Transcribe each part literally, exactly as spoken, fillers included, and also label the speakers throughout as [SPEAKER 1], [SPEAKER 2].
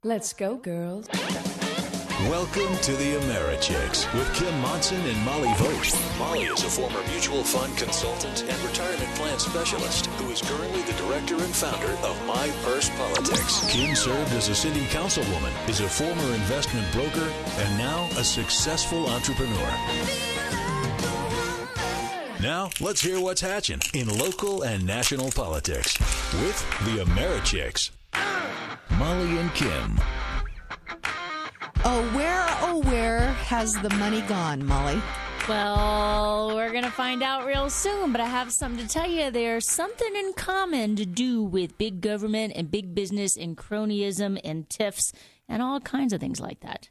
[SPEAKER 1] Let's go, girls.
[SPEAKER 2] Welcome to the AmeriChicks with Kim Monson and Molly Vogt. Molly is a former mutual fund consultant and retirement plan specialist who is currently the director and founder of My Purse Politics. Kim served as a city councilwoman, is a former investment broker, and now a successful entrepreneur. Now, let's hear what's hatching in local and national politics with the AmeriChicks. Molly and Kim.
[SPEAKER 3] Oh, where, oh, where has the money gone, Molly?
[SPEAKER 4] Well, we're going to find out real soon, but I have something to tell you. There's something in common to do with big government and big business and cronyism and tiffs and all kinds of things like that.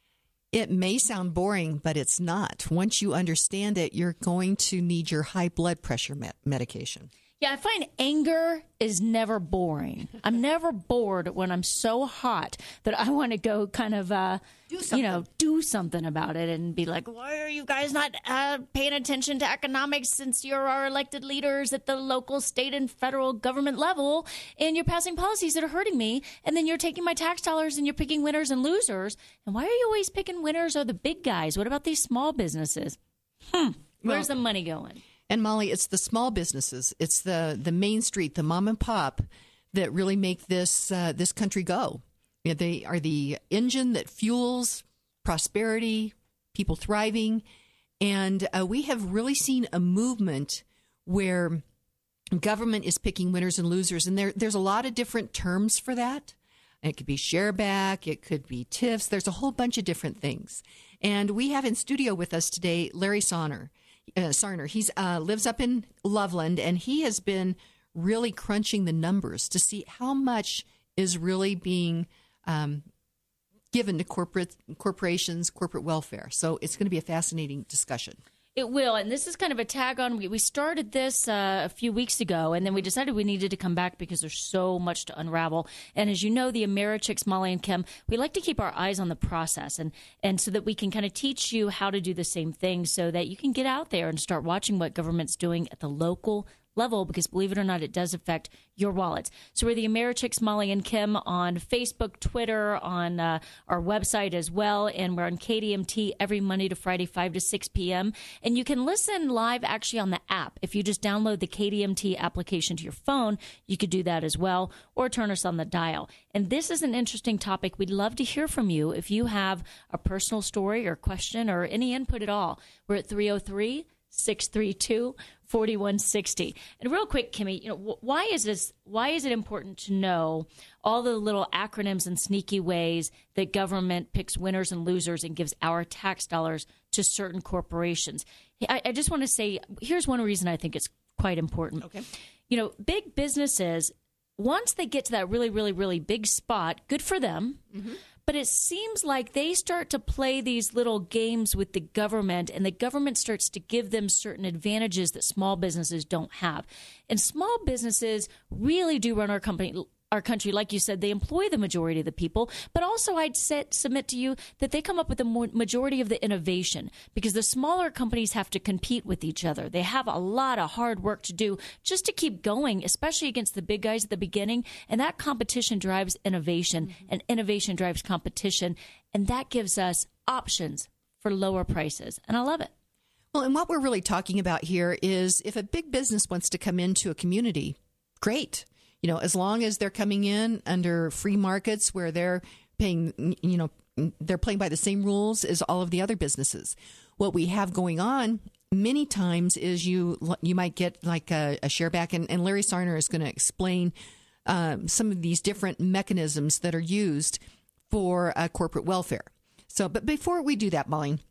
[SPEAKER 3] It may sound boring, but it's not. Once you understand it, you're going to need your high blood pressure med- medication.
[SPEAKER 4] Yeah, I find anger is never boring. I'm never bored when I'm so hot that I want to go kind of, uh, you know, do something about it and be like, why are you guys not uh, paying attention to economics since you're our elected leaders at the local, state, and federal government level, and you're passing policies that are hurting me, and then you're taking my tax dollars and you're picking winners and losers. And why are you always picking winners or the big guys? What about these small businesses? Hmm. Where's well, the money going?
[SPEAKER 3] And Molly, it's the small businesses, it's the, the Main Street, the mom and pop that really make this uh, this country go. You know, they are the engine that fuels prosperity, people thriving, and uh, we have really seen a movement where government is picking winners and losers, and there there's a lot of different terms for that. It could be share back, it could be tiffs. There's a whole bunch of different things, and we have in studio with us today Larry Sarner. Uh, Sarner. He uh, lives up in Loveland, and he has been really crunching the numbers to see how much is really being um, given to corporate corporations, corporate welfare. So it's going to be a fascinating discussion.
[SPEAKER 4] It will, and this is kind of a tag on. We, we started this uh, a few weeks ago, and then we decided we needed to come back because there's so much to unravel. And as you know, the AmeriChicks, Molly and Kim, we like to keep our eyes on the process, and, and so that we can kind of teach you how to do the same thing so that you can get out there and start watching what government's doing at the local level, because believe it or not, it does affect your wallets. So we're the AmeriChicks, Molly and Kim, on Facebook, Twitter, on uh, our website as well, and we're on K D M T every Monday to Friday, five to six p.m. And you can listen live actually on the app. If you just download the K D M T application to your phone, you could do that as well, or turn us on the dial. And this is an interesting topic. We'd love to hear from you if you have a personal story or question or any input at all. We're at three oh three, six three two, four one six oh. And real quick, Kimmy, you know, why is this? Why is it important to know all the little acronyms and sneaky ways that government picks winners and losers and gives our tax dollars to certain corporations? I, I just want to say, here's one reason I think it's quite important.
[SPEAKER 3] Okay.
[SPEAKER 4] You know, big businesses, once they get to that really, really, really big spot, good for them. Mm-hmm. But it seems like they start to play these little games with the government, and the government starts to give them certain advantages that small businesses don't have. And small businesses really do run our company, our country. Like you said, they employ the majority of the people. But also I'd set, submit to you that they come up with the more, majority of the innovation, because the smaller companies have to compete with each other. They have a lot of hard work to do just to keep going, especially against the big guys at the beginning. And that competition drives innovation, mm-hmm. and innovation drives competition. And that gives us options for lower prices. And I love it.
[SPEAKER 3] Well, and what we're really talking about here is if a big business wants to come into a community, great. You know, as long as they're coming in under free markets where they're paying, you know, they're playing by the same rules as all of the other businesses. What we have going on many times is you you might get like a, a share back, and, and Larry Sarner is going to explain um, some of these different mechanisms that are used for uh, corporate welfare. So, but before we do that, Molly,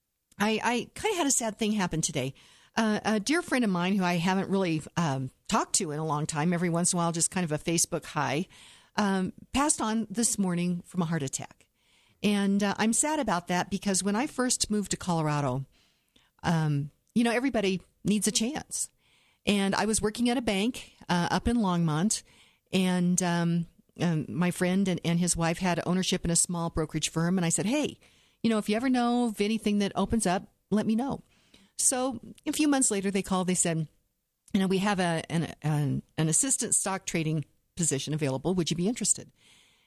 [SPEAKER 3] I, I kind of had a sad thing happen today. Uh, a dear friend of mine who I haven't really um, talked to in a long time, every once in a while, just kind of a Facebook hi, um, passed on this morning from a heart attack. And uh, I'm sad about that because when I first moved to Colorado, um, you know, everybody needs a chance. And I was working at a bank uh, up in Longmont, and um, um, my friend and, and his wife had ownership in a small brokerage firm. And I said, hey, you know, if you ever know of anything that opens up, let me know. So a few months later, they called. They said, you know, we have a, an, an, an assistant stock trading position available. Would you be interested?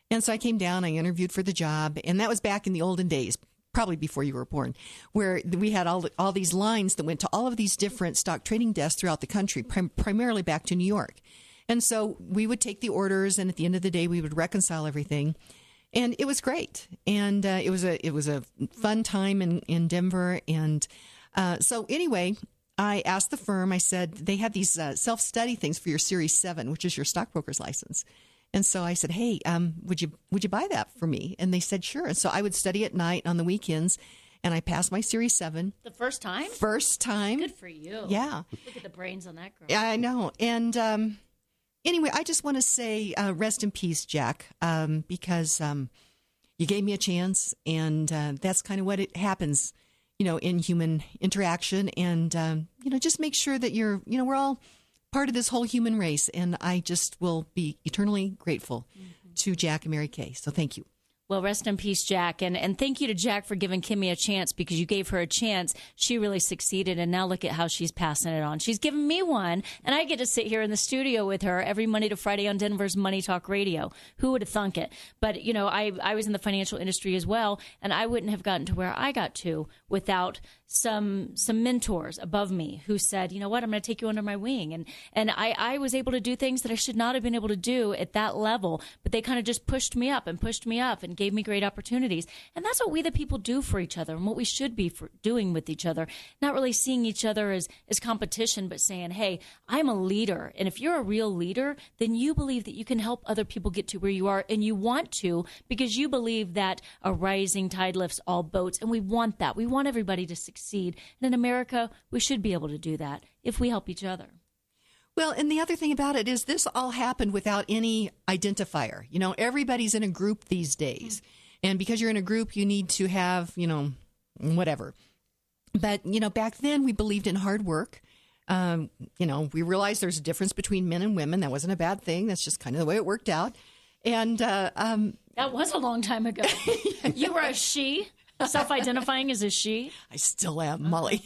[SPEAKER 3] And so I came down, I interviewed for the job, and that was back in the olden days, probably before you were born, where we had all all these lines that went to all of these different stock trading desks throughout the country, prim- primarily back to New York. And so we would take the orders, and at the end of the day, we would reconcile everything. And it was great. And uh, it was a it was a fun time in, in Denver. And uh, so anyway, I asked the firm, I said, they had these uh, self-study things for your Series seven, which is your stockbroker's license. And so I said, hey, um, would you would you buy that for me? And they said, sure. And so I would study at night on the weekends, and I passed my Series seven.
[SPEAKER 4] The first time?
[SPEAKER 3] First time.
[SPEAKER 4] Good for you.
[SPEAKER 3] Yeah.
[SPEAKER 4] Look at the brains on that girl.
[SPEAKER 3] Yeah, I know. And um, anyway, I just want to say uh, rest in peace, Jack, um, because um, you gave me a chance, and uh, that's kind of what it happens, you know, in human interaction. And, um, you know, just make sure that you're, you know, we're all part of this whole human race, and I just will be eternally grateful mm-hmm. to Jack and Mary Kay. So thank you.
[SPEAKER 4] Well, rest in peace, Jack. And and thank you to Jack for giving Kimmy a chance, because you gave her a chance. She really succeeded, and now look at how she's passing it on. She's given me one, and I get to sit here in the studio with her every Monday to Friday on Denver's Money Talk Radio. Who would have thunk it? But, you know, I, I was in the financial industry as well, and I wouldn't have gotten to where I got to without some some mentors above me who said, you know what, I'm going to take you under my wing. And, and I, I was able to do things that I should not have been able to do at that level, but they kind of just pushed me up and pushed me up and gave me great opportunities. And that's what we the people do for each other, and what we should be for doing with each other, not really seeing each other as, as competition, but saying, hey, I'm a leader. And if you're a real leader, then you believe that you can help other people get to where you are, and you want to, because you believe that a rising tide lifts all boats. And we want that. We want everybody to succeed. And in America, we should be able to do that if we help each other.
[SPEAKER 3] Well, and the other thing about it is this all happened without any identifier. You know, everybody's in a group these days. And because you're in a group, you need to have, you know, whatever. But, you know, back then we believed in hard work. Um, you know, we realized there's a difference between men and women. That wasn't a bad thing. That's just kind of the way it worked out. And uh, um,
[SPEAKER 4] that was a long time ago. You were a she. Self-identifying as a she?
[SPEAKER 3] I still am, Molly.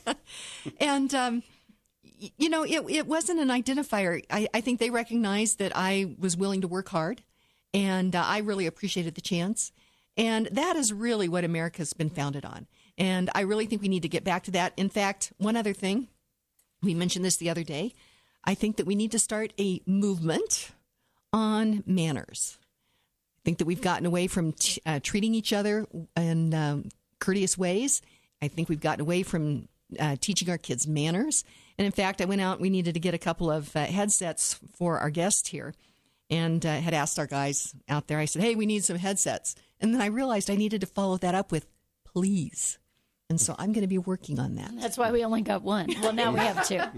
[SPEAKER 3] And, um, you know, it, it wasn't an identifier. I, I think they recognized that I was willing to work hard, and uh, I really appreciated the chance. And that is really what America's been founded on. And I really think we need to get back to that. In fact, one other thing, we mentioned this the other day, I think that we need to start a movement on manners. I think that we've gotten away from t- uh, treating each other in um, courteous ways. I think we've gotten away from uh, teaching our kids manners. And in fact, I went out, we needed to get a couple of uh, headsets for our guest here, and uh, had asked our guys out there, I said, hey, we need some headsets. And then I realized I needed to follow that up with please. And so I'm going to be working on that.
[SPEAKER 4] That's why we only got one. Well, now we have two.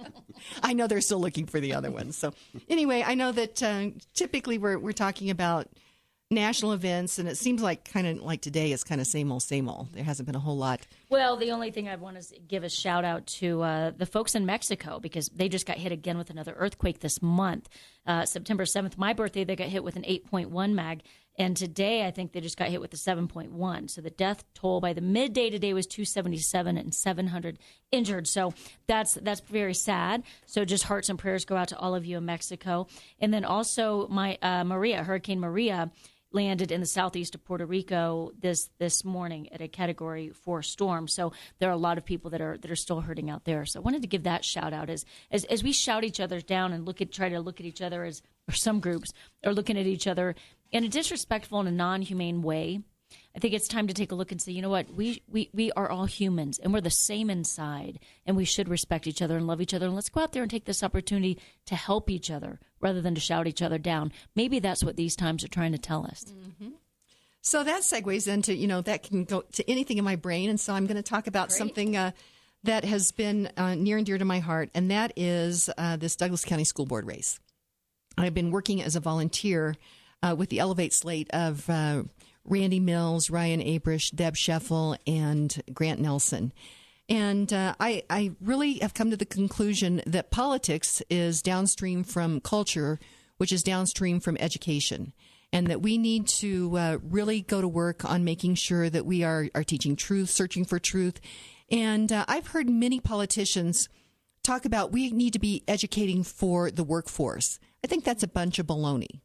[SPEAKER 3] I know they're still looking for the other one. So anyway, I know that uh, typically we're we're talking about national events, and it seems like kind of like today is kind of same old, same old. There hasn't been a whole lot.
[SPEAKER 4] Well, the only thing I want to give a shout out to uh, the folks in Mexico, because they just got hit again with another earthquake this month. Uh, September seventh, my birthday, they got hit with an eight point one mag. And today, I think they just got hit with a seven point one. So the death toll by the midday today was two seventy-seven and seven hundred injured. So that's that's very sad. So just hearts and prayers go out to all of you in Mexico. And then also my uh, Maria, Hurricane Maria, landed in the southeast of Puerto Rico this this morning at a Category four storm. So there are a lot of people that are that are still hurting out there. So I wanted to give that shout out as as, as we shout each other down and look at try to look at each other as, or some groups are looking at each other in a disrespectful and a non-humane way. I think it's time to take a look and say, you know what, we, we, we are all humans, and we're the same inside, and we should respect each other and love each other. And let's go out there and take this opportunity to help each other rather than to shout each other down. Maybe that's what these times are trying to tell us.
[SPEAKER 3] Mm-hmm. So that segues into, you know, that can go to anything in my brain. And so I'm going to talk about
[SPEAKER 4] Great.
[SPEAKER 3] something uh, that has been uh, near and dear to my heart, and that is uh, this Douglas County School Board race. I've been working as a volunteer uh, with the Elevate slate of uh, Randy Mills, Ryan Abrish, Deb Scheffel, and Grant Nelson. And uh, I, I really have come to the conclusion that politics is downstream from culture, which is downstream from education, and that we need to uh, really go to work on making sure that we are, are teaching truth, searching for truth. And uh, I've heard many politicians talk about we need to be educating for the workforce. I think that's a bunch of baloney.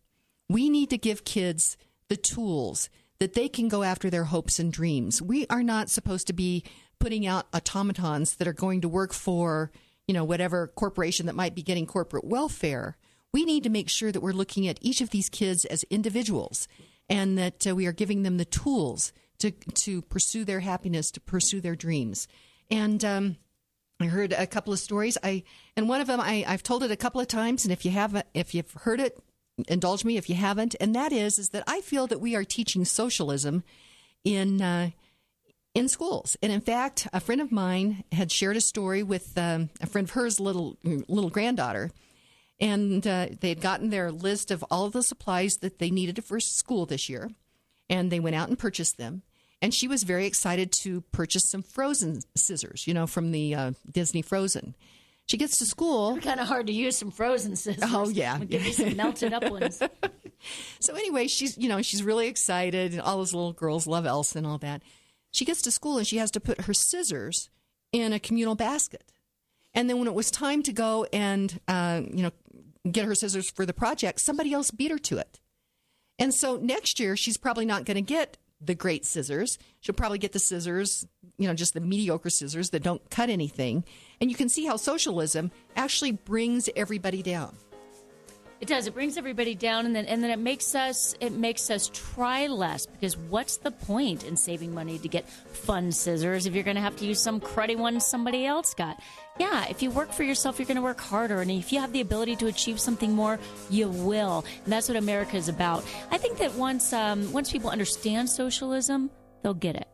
[SPEAKER 3] We need to give kids the tools that they can go after their hopes and dreams. We are not supposed to be putting out automatons that are going to work for, you know, whatever corporation that might be getting corporate welfare. We need to make sure that we're looking at each of these kids as individuals and that uh, we are giving them the tools to to pursue their happiness, to pursue their dreams. And um, I heard a couple of stories. I and one of them I, I've told it a couple of times. And if you haven't, if you've heard it, indulge me if you haven't. And that is is that I feel that we are teaching socialism in uh, in schools. And in fact, a friend of mine had shared a story with um, a friend of hers, little little granddaughter. And uh, they had gotten their list of all of the supplies that they needed for school this year. And they went out and purchased them. And she was very excited to purchase some Frozen scissors, you know, from the uh, Disney Frozen. She gets to school.
[SPEAKER 4] Kind of hard to use some Frozen scissors.
[SPEAKER 3] Oh, yeah.
[SPEAKER 4] We'll give you some melted up ones.
[SPEAKER 3] So anyway, she's, you know, she's really excited. And all those little girls love Elsa and all that. She gets to school and she has to put her scissors in a communal basket. And then when it was time to go and, uh, you know, get her scissors for the project, somebody else beat her to it. And so next year, she's probably not going to get the great scissors. She'll probably get the scissors, you know, just the mediocre scissors that don't cut anything. And you can see how socialism actually brings everybody down.
[SPEAKER 4] It does. It brings everybody down, and then and then it makes us it makes us try less, because what's the point in saving money to get fun scissors if you're going to have to use some cruddy one somebody else got? Yeah, if you work for yourself, you're going to work harder, and if you have the ability to achieve something more, you will. And that's what America is about. I think that once um, once people understand socialism, they'll get it.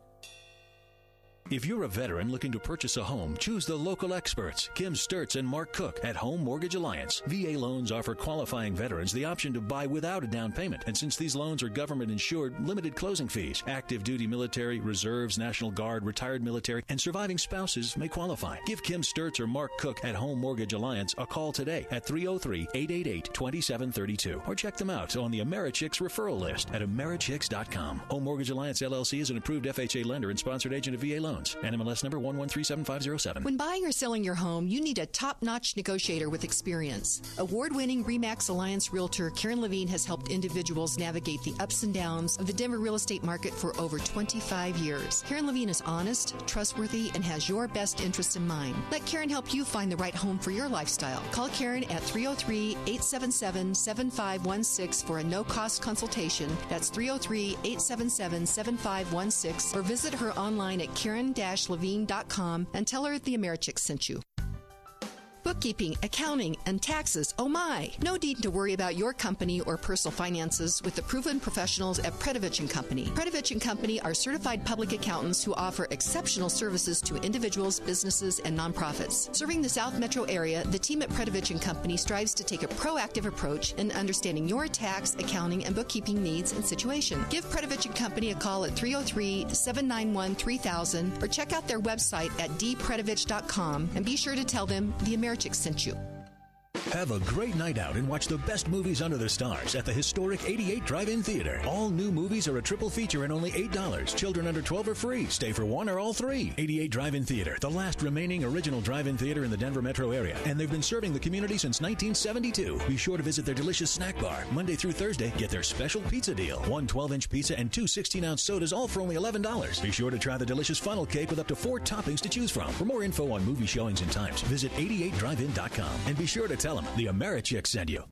[SPEAKER 2] If you're a veteran looking to purchase a home, choose the local experts, Kim Sturts and Mark Cook at Home Mortgage Alliance. V A loans offer qualifying veterans the option to buy without a down payment. And since these loans are government insured, limited closing fees. Active duty military, reserves, National Guard, retired military, and surviving spouses may qualify. Give Kim Sturts or Mark Cook at Home Mortgage Alliance a call today at three oh three, eight eight eight, two seven three two or check them out on the Americhicks referral list at Americhicks dot com. Home Mortgage Alliance L L C is an approved F H A lender and sponsored agent of V A loans. N M L S number one one three seven five zero seven.
[SPEAKER 3] When buying or selling your home, you need a top-notch negotiator with experience. Award-winning RE/MAX Alliance realtor Karen Levine has helped individuals navigate the ups and downs of the Denver real estate market for over twenty-five years. Karen Levine is honest, trustworthy, and has your best interests in mind. Let Karen help you find the right home for your lifestyle. Call Karen at three oh three, eight seven seven, seven five one six for a no-cost consultation. That's three oh three, eight seven seven, seven five one six, or visit her online at karen dash levine dot com and tell her the Americhicks sent you. Bookkeeping, accounting, and taxes. Oh my! No need to worry about your company or personal finances with the proven professionals at Predovich and Company. Predovich and Company are certified public accountants who offer exceptional services to individuals, businesses, and nonprofits. Serving the South Metro area, the team at Predovich and Company strives to take a proactive approach in understanding your tax, accounting, and bookkeeping needs and situation. Give Predovich and Company a call at three oh three, seven nine one, three thousand or check out their website at d predovich dot com and be sure to tell them the Americhicks sent you.
[SPEAKER 2] Have a great night out and watch the best movies under the stars at the historic eighty-eight Drive-In Theater. All new movies are a triple feature and only eight dollars. Children under twelve are free. Stay for one or all three. eighty-eight Drive-In Theater, the last remaining original drive-in theater in the Denver metro area. And they've been serving the community since nineteen seventy-two. Be sure to visit their delicious snack bar. Monday through Thursday, get their special pizza deal. One twelve-inch pizza and two sixteen-ounce sodas, all for only eleven dollars. Be sure to try the delicious funnel cake with up to four toppings to choose from. For more info on movie showings and times, visit eighty-eight drive in dot com. And be sure to tell them the Americhicks sent you.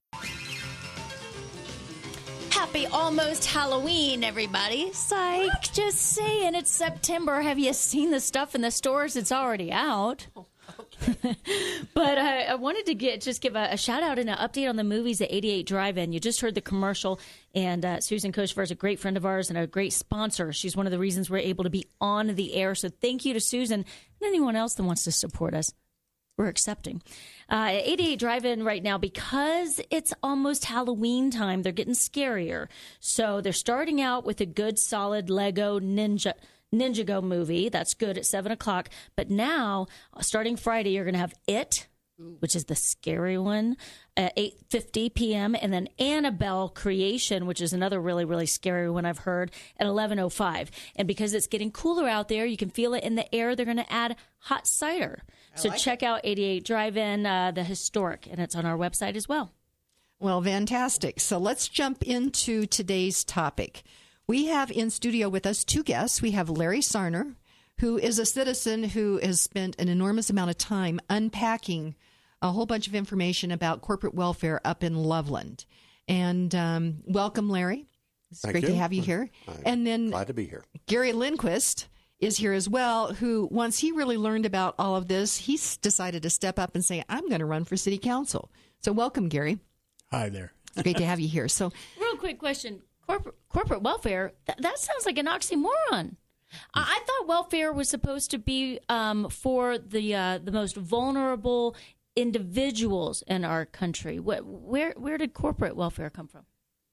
[SPEAKER 4] Happy almost Halloween, everybody. Psych. Just saying, it's September. Have you seen the stuff in the stores? It's already out. Oh, okay. But I, I wanted to get just give a, a shout out and an update on the movies at eighty-eight Drive-In. You just heard the commercial, and uh, Susan Kochevar is a great friend of ours and a great sponsor. She's one of the reasons we're able to be on the air. So thank you to Susan and anyone else that wants to support us. We're accepting. Uh, eighty-eight Drive-In right now, because it's almost Halloween time, they're getting scarier. So they're starting out with a good, solid Lego Ninja Ninjago movie. That's good at seven o'clock. But now, starting Friday, you're going to have It, which is the scary one, at eight fifty p.m. And then Annabelle Creation, which is another really, really scary one I've heard, at eleven oh five. And because it's getting cooler out there, you can feel it in the air, they're going to add hot cider. I so like check it. out eighty-eight Drive-In, uh, the historic, and it's on our website as well.
[SPEAKER 3] Well, fantastic. So let's jump into today's topic. We have in studio with us two guests. We have Larry Sarner, who is a citizen who has spent an enormous amount of time unpacking a whole bunch of information about corporate welfare up in Loveland. And um, welcome, Larry. It's
[SPEAKER 1] Thank
[SPEAKER 3] great
[SPEAKER 1] you.
[SPEAKER 3] to have you here.
[SPEAKER 1] I'm
[SPEAKER 3] and then
[SPEAKER 1] glad to be here.
[SPEAKER 3] Gary Lindquist is here as well, who once he really learned about all of this, he's decided to step up and say, I'm going to run for city council. So welcome, Gary.
[SPEAKER 5] Hi there.
[SPEAKER 3] Great to have you here. So,
[SPEAKER 4] Real quick question. Corporate, corporate welfare, th- that sounds like an oxymoron. I, I thought welfare was supposed to be um, for the uh, the most vulnerable individuals in our country. Where, where, where did corporate welfare come from?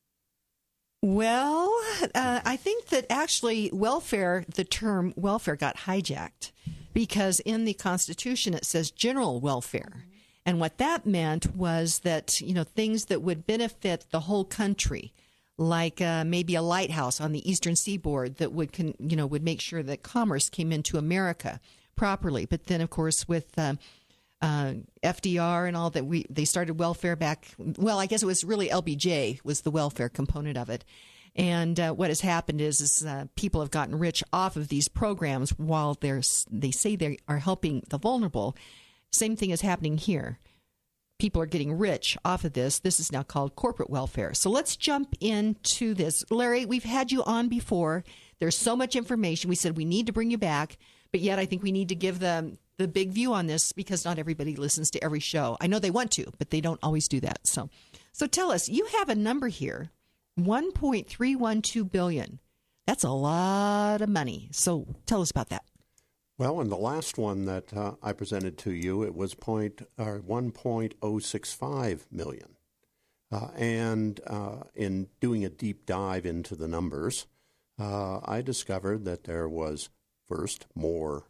[SPEAKER 3] well, uh, I think that actually welfare, the term welfare got hijacked because in the Constitution it says general welfare. And what that meant was that, you know, things that would benefit the whole country, like uh, maybe a lighthouse on the eastern seaboard that would, con- you know, would make sure that commerce came into America properly. But then, of course, with uh, uh, F D R and all that, we they started welfare back. Well, I guess it was really L B J was the welfare component of it. And uh, what has happened is, is uh, people have gotten rich off of these programs while they're they say they are helping the vulnerable. Same thing is happening here. People are getting rich off of this. This is now called corporate welfare. So let's jump into this. Larry, we've had you on before. There's so much information. We said we need to bring you back, but yet I think we need to give them the big view on this because not everybody listens to every show. I know they want to, but they don't always do that. So, so tell us, you have a number here, one point three one two billion dollars. That's a lot of money. So tell us about that.
[SPEAKER 1] Well, in the last one that uh, I presented to you, it was point, uh, one point oh six five million. Uh, and uh, in doing a deep dive into the numbers, uh, I discovered that there was, first, more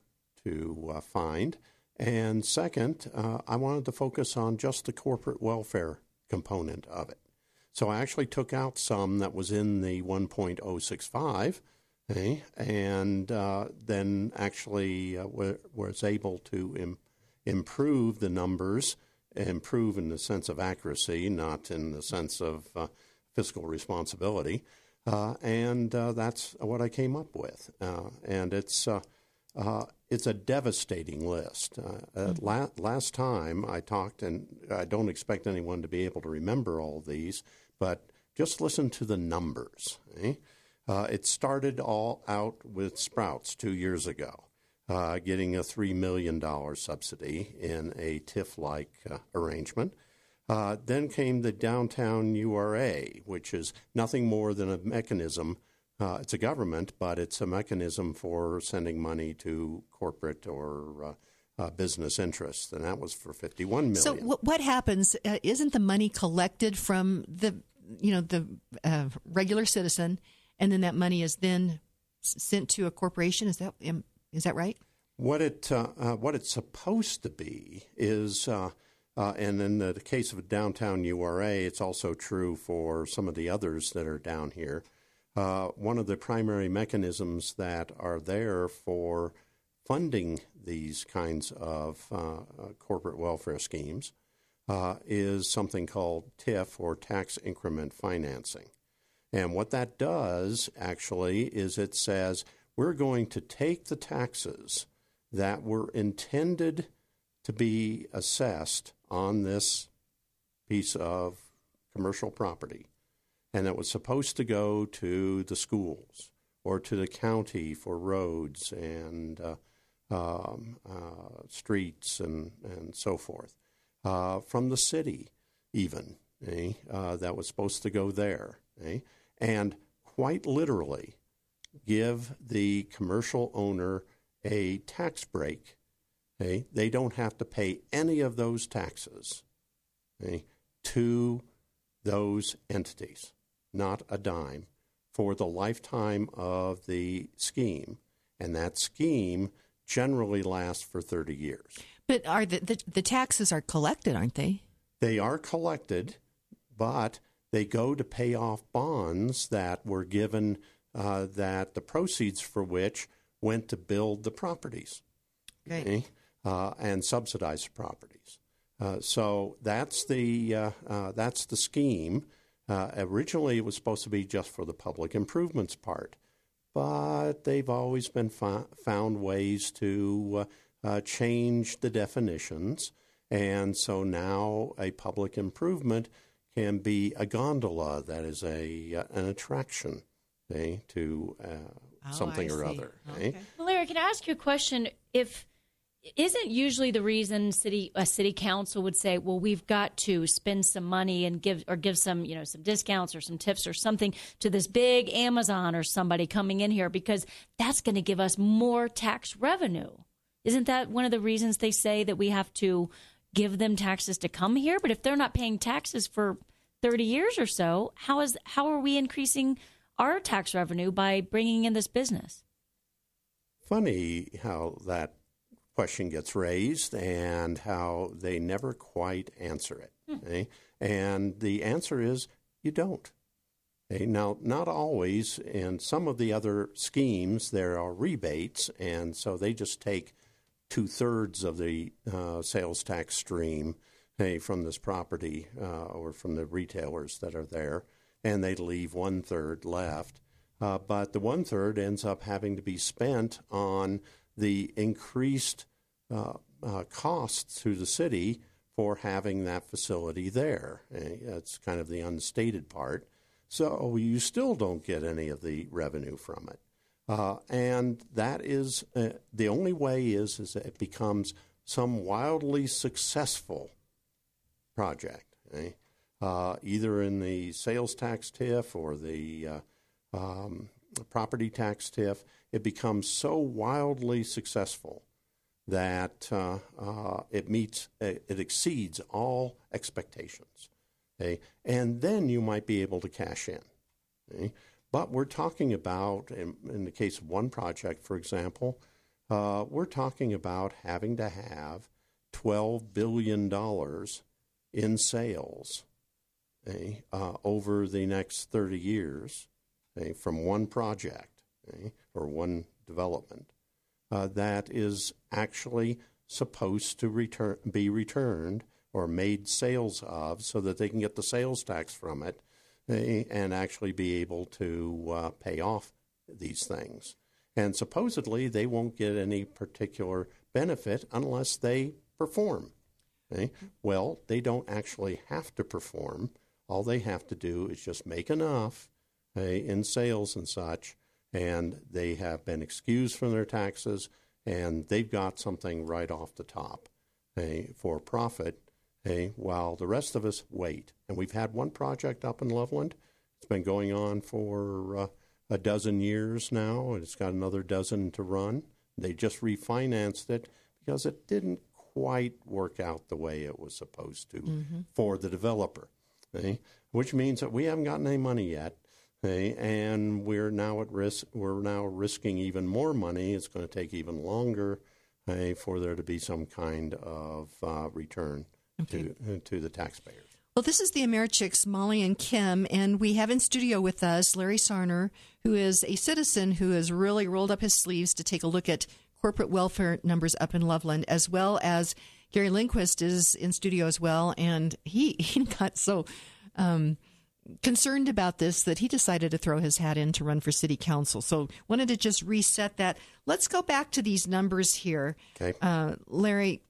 [SPEAKER 1] to uh, find. And second, uh, I wanted to focus on just the corporate welfare component of it. So I actually took out some that was in the one point oh six five. Okay, and uh, then actually uh, was able to im- improve the numbers, improve in the sense of accuracy, not in the sense of uh, fiscal responsibility. Uh, and uh, that's what I came up with. Uh, and it's uh, uh, it's a devastating list. Uh, mm-hmm. la- last time I talked, and I don't expect anyone to be able to remember all these, but just listen to the numbers. Okay? Uh, it started all out with Sprouts two years ago, uh, getting a three million dollars subsidy in a T I F-like uh, arrangement. Uh, then came the downtown U R A, which is nothing more than a mechanism. Uh, it's a government, but it's a mechanism for sending money to corporate or uh, uh, business interests, and that was for fifty-one million dollars.
[SPEAKER 3] So w- what happens? Uh, isn't the money collected from the, you know, the uh, regular citizen? And then that money is then sent to a corporation. Is that is that right?
[SPEAKER 1] What it uh, uh, what it's supposed to be is, uh, uh, and in the case of downtown U R A, it's also true for some of the others that are down here. Uh, one of the primary mechanisms that are there for funding these kinds of uh, uh, corporate welfare schemes uh, is something called T I F, or tax increment financing. And what that does, actually, is it says we're going to take the taxes that were intended to be assessed on this piece of commercial property, and it was supposed to go to the schools or to the county for roads and uh, um, uh, streets and, and so forth, uh, from the city even, eh? uh, that was supposed to go there. Eh? And quite literally give the commercial owner a tax break. Okay? They don't have to pay any of those taxes, okay, to those entities, not a dime, for the lifetime of the scheme. And that scheme generally lasts for thirty years.
[SPEAKER 3] But are the, the, the taxes are collected, aren't they?
[SPEAKER 1] They are collected, but they go to pay off bonds that were given, uh, that the proceeds for which went to build the properties,
[SPEAKER 3] Right.
[SPEAKER 1] okay, uh, and subsidize the properties. Uh, so that's the uh, uh, that's the scheme. Uh, originally, it was supposed to be just for the public improvements part, but they've always been fi- found ways to uh, uh, change the definitions, and so now a public improvement can be a gondola that is a uh, an attraction, okay, to uh,
[SPEAKER 3] Oh,
[SPEAKER 1] something
[SPEAKER 3] I
[SPEAKER 1] or
[SPEAKER 3] see.
[SPEAKER 1] other.
[SPEAKER 3] Okay.
[SPEAKER 1] Okay?
[SPEAKER 4] Well, Larry, can I ask you a question? If isn't usually the reason city a city council would say, well, we've got to spend some money and give or give some, you know, some discounts or some tips or something to this big Amazon or somebody coming in here because that's going to give us more tax revenue. Isn't that one of the reasons they say that we have to give them taxes to come here? But if they're not paying taxes for thirty years or so, how is how are we increasing our tax revenue by bringing in this business?
[SPEAKER 1] Funny how that question gets raised and how they never quite answer it. Hmm. Okay? And the answer is you don't. Okay? Now, not always. In some of the other schemes, there are rebates, and so they just take two-thirds of the uh, sales tax stream hey, from this property uh, or from the retailers that are there, and they leave one-third left. Uh, but the one-third ends up having to be spent on the increased uh, uh, costs to the city for having that facility there. That's kind of the unstated part. So you still don't get any of the revenue from it. Uh, and that is, uh, the only way is, is that it becomes some wildly successful project, okay? uh, either in the sales tax TIF or the uh, um, property tax TIF. It becomes so wildly successful that uh, uh, it meets, it exceeds all expectations. Okay? And then you might be able to cash in. Okay? But we're talking about, in, in the case of one project, for example, uh, we're talking about having to have twelve billion dollars in sales okay, uh, over the next thirty years okay, from one project okay, or one development uh, that is actually supposed to return, be returned or made sales of so that they can get the sales tax from it and actually be able to uh, pay off these things. And supposedly they won't get any particular benefit unless they perform. Okay? Well, they don't actually have to perform. All they have to do is just make enough okay, in sales and such, and they have been excused from their taxes, and they've got something right off the top okay, for profit. Hey, while the rest of us wait. And we've had one project up in Loveland. It's been going on for uh, a dozen years now, and it's got another dozen to run. They just refinanced it because it didn't quite work out the way it was supposed to mm-hmm. for the developer, okay? Which means that we haven't gotten any money yet, okay? And we're now at risk. We're now risking even more money. It's going to take even longer okay, for there to be some kind of uh, return. Okay. To, to the taxpayers.
[SPEAKER 3] Well, this is the Americhicks, Molly and Kim, and we have in studio with us Larry Sarner, who is a citizen who has really rolled up his sleeves to take a look at corporate welfare numbers up in Loveland, as well as Gary Lindquist is in studio as well, and he, he got so um, concerned about this that he decided to throw his hat in to run for city council. So wanted to just reset that. Let's go back to these numbers here. Okay. Uh, Larry,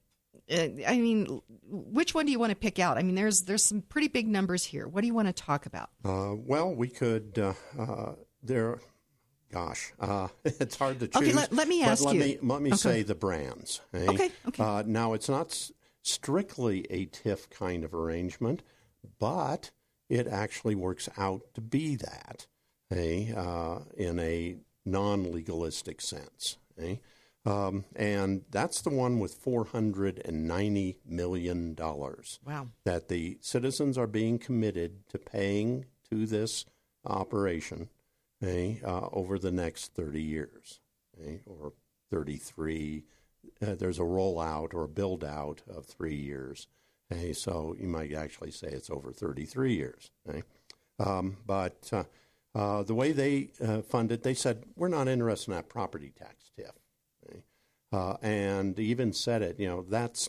[SPEAKER 3] I mean, which one do you want to pick out? I mean, there's there's some pretty big numbers here. What do you want to talk about?
[SPEAKER 1] Uh, well, we could, uh, uh, there, gosh, uh, it's hard to choose.
[SPEAKER 3] Okay, let, let me ask
[SPEAKER 1] but let
[SPEAKER 3] you.
[SPEAKER 1] Me, let me
[SPEAKER 3] okay.
[SPEAKER 1] say the brands. Eh?
[SPEAKER 3] Okay, okay.
[SPEAKER 1] Uh, now, it's not s- strictly a TIF kind of arrangement, but it actually works out to be that eh? uh, in a non-legalistic sense. Eh? Um, and that's the one with four hundred ninety million dollars.
[SPEAKER 3] Wow.
[SPEAKER 1] That the citizens are being committed to paying to this operation okay, uh, over the next thirty years, okay, or thirty-three. Uh, there's a rollout or a build-out of three years. Okay, so you might actually say it's over thirty-three years. Okay? Um, but uh, uh, the way they uh, fund it, they said, we're not interested in that property tax TIF. Uh, and even said it, you know, that's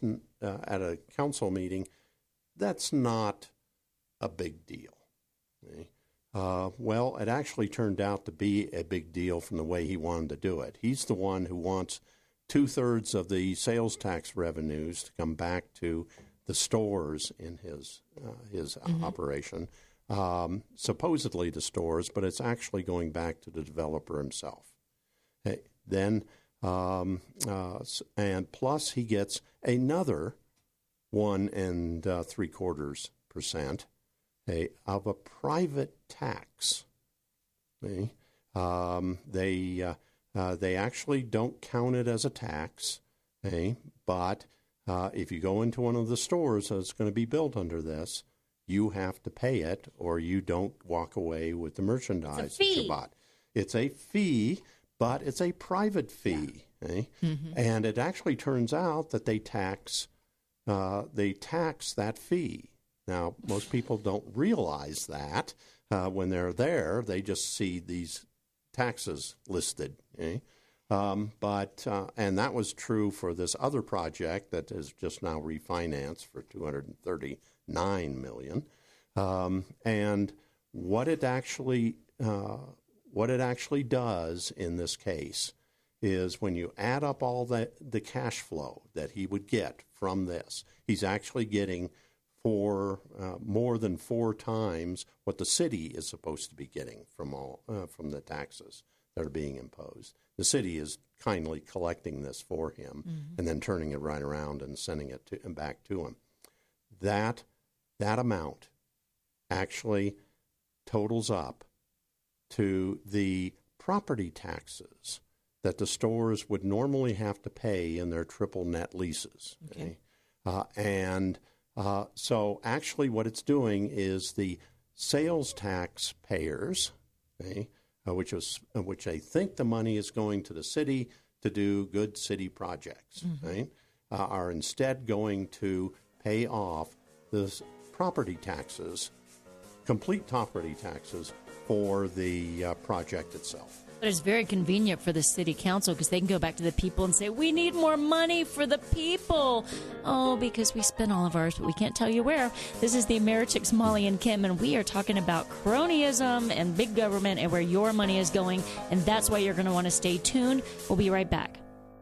[SPEAKER 1] uh, at a council meeting, that's not a big deal. Okay? Uh, well, it actually turned out to be a big deal from the way he wanted to do it. He's the one who wants two-thirds of the sales tax revenues to come back to the stores in his uh, his mm-hmm. operation, um, supposedly the stores, but it's actually going back to the developer himself. Hey, then, um, uh, and plus he gets another one and uh, three quarters percent hey, of a private tax. Okay? Um, they uh, uh, they actually don't count it as a tax, okay? But uh, if you go into one of the stores that's going to be built under this, you have to pay it, or you don't walk away with the merchandise that you bought. It's a fee, but it's a private fee, yeah. okay? Mm-hmm. And it actually turns out that they tax uh, they tax that fee. Now, most people don't realize that uh, when they're there. They just see these taxes listed. Okay? Um, but uh, and that was true for this other project that is just now refinanced for two hundred thirty-nine million dollars. Um, and what it actually uh, what it actually does in this case is when you add up all the the cash flow that he would get from this, he's actually getting for uh, more than four times what the city is supposed to be getting from all uh, from the taxes that are being imposed. The city is kindly collecting this for him mm-hmm. and then turning it right around and sending it to, back to him. That that amount actually totals up to the property taxes that the stores would normally have to pay in their triple net leases. Okay, okay? Uh, and Uh, so actually what it's doing is the sales tax payers, okay, uh, which, was, uh, which I think the money is going to the city to do good city projects, mm-hmm. right, uh, are instead going to pay off the property taxes, complete property taxes for the uh, project itself.
[SPEAKER 4] But it's very convenient for the city council because they can go back to the people and say, we need more money for the people. Oh, because we spent all of ours, but we can't tell you where. This is the Americhicks, Molly and Kim, and we are talking about cronyism and big government and where your money is going, and that's why you're going to want to stay tuned. We'll be right back.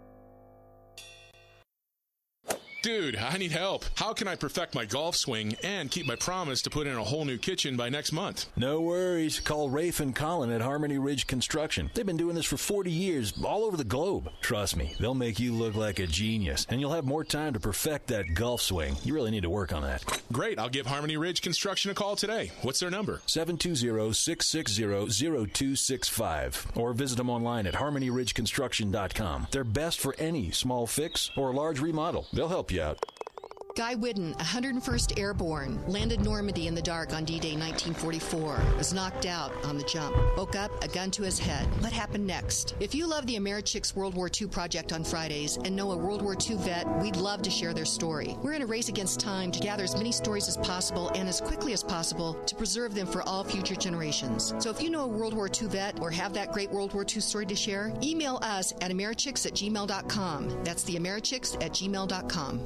[SPEAKER 5] Dude, I need help. How can I perfect my golf swing and keep my promise to put in a whole new kitchen by next month?
[SPEAKER 2] No worries. Call Rafe and Colin at Harmony Ridge Construction. They've been doing this for forty years, all over the globe. Trust me, they'll make you look like a genius, and you'll have more time to perfect that golf swing. You really need to work on that.
[SPEAKER 5] Great. I'll give Harmony Ridge Construction a call today. What's their number?
[SPEAKER 2] seven two zero, six six zero, zero two six five. Or visit them online at harmony ridge construction dot com. They're best for any small fix or large remodel. They'll help you out.
[SPEAKER 6] Guy Whidden, one hundred first Airborne, landed Normandy in the dark on D-Day nineteen forty-four, was knocked out on the jump, woke up, a gun to his head. What happened next? If you love the Americhicks World War Two project on Fridays and know a World War Two vet, we'd love to share their story. We're in a race against time to gather as many stories as possible and as quickly as possible to preserve them for all future generations. So if you know a World War Two vet or have that great World War Two story to share, email us at americhicks at gmail dot com. That's the americhicks at gmail dot com.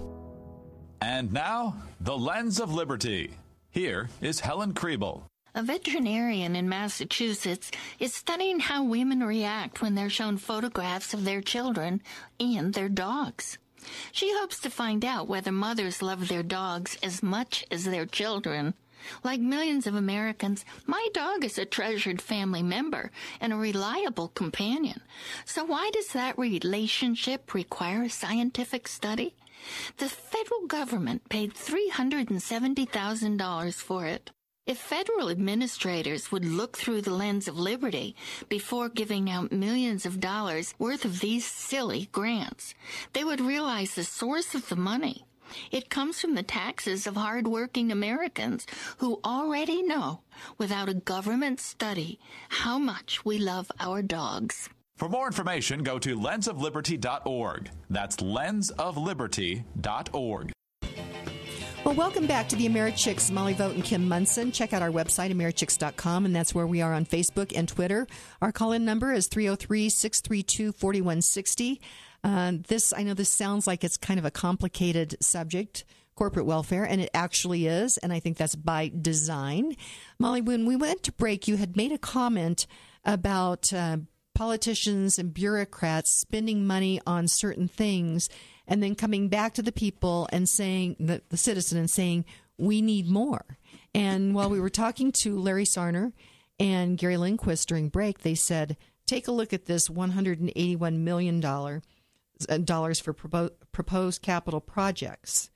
[SPEAKER 7] And now, The Lens of Liberty. Here is Helen Kriebel.
[SPEAKER 8] A veterinarian in Massachusetts is studying how women react when they're shown photographs of their children and their dogs. She hopes to find out whether mothers love their dogs as much as their children. Like millions of Americans, my dog is a treasured family member and a reliable companion. So why does that relationship require a scientific study? The federal government paid three hundred seventy thousand dollars for it. If federal administrators would look through the lens of liberty before giving out millions of dollars worth of these silly grants, they would realize the source of the money. It comes from the taxes of hardworking Americans who already know, without a government study, how much we love our dogs.
[SPEAKER 7] For more information, go to lens of liberty dot org. That's lens of liberty dot org.
[SPEAKER 3] Well, welcome back to the AmeriChicks, Molly Vogt and Kim Munson. Check out our website, americhicks dot com, and that's where we are on Facebook and Twitter. Our call-in number is three oh three, six three two, four one six oh. Uh, this, I know this sounds like it's kind of a complicated subject, corporate welfare, and it actually is, and I think that's by design. Molly, when we went to break, you had made a comment about uh, politicians and bureaucrats spending money on certain things and then coming back to the people and saying, the, the citizen, and saying, we need more. And while we were talking to Larry Sarner and Gary Lindquist during break, they said, take a look at this one hundred eighty-one million dollars dollars for propo- proposed capital projects.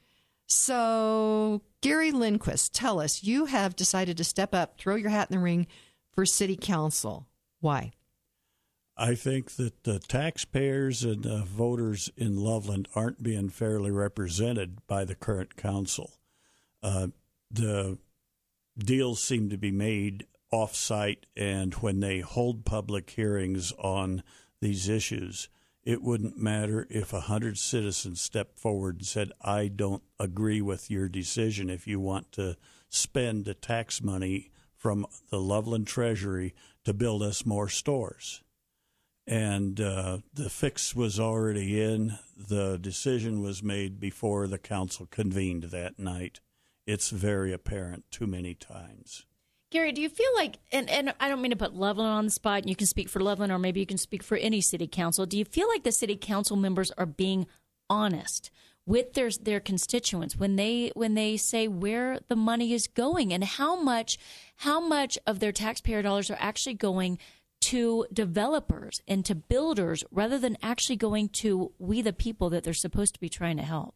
[SPEAKER 3] So, Gary Lindquist, tell us, you have decided to step up, throw your hat in the ring for city council. Why?
[SPEAKER 9] I think that the taxpayers and the voters in Loveland aren't being fairly represented by the current council. Uh, the deals seem to be made off-site, and when they hold public hearings on these issues, it wouldn't matter if a hundred citizens stepped forward and said, I don't agree with your decision if you want to spend the tax money from the Loveland Treasury to build us more stores. And uh, the fix was already in. The decision was made before the council convened that night. It's very apparent too many times.
[SPEAKER 4] Gary, do you feel like, and, and I don't mean to put Loveland on the spot, and you can speak for Loveland, or maybe you can speak for any city council. Do you feel like the city council members are being honest with their their constituents when they when they say where the money is going and how much how much of their taxpayer dollars are actually going to developers and to builders rather than actually going to we the people that they're supposed to be trying to help?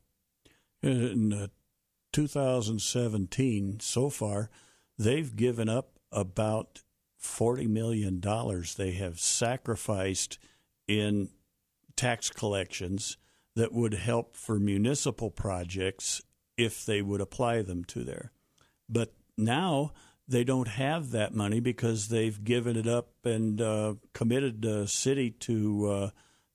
[SPEAKER 9] In uh, two thousand seventeen, so far, they've given up about forty million dollars they have sacrificed in tax collections that would help for municipal projects if they would apply them to there. But now they don't have that money because they've given it up and uh, committed the city to uh,